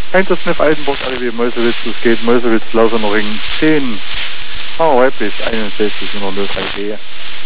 Einsatzniff Altenburg, ADW Meuselwitz, es geht Meuselwitz, Lausener Ring 10. Weiblich 61 03G.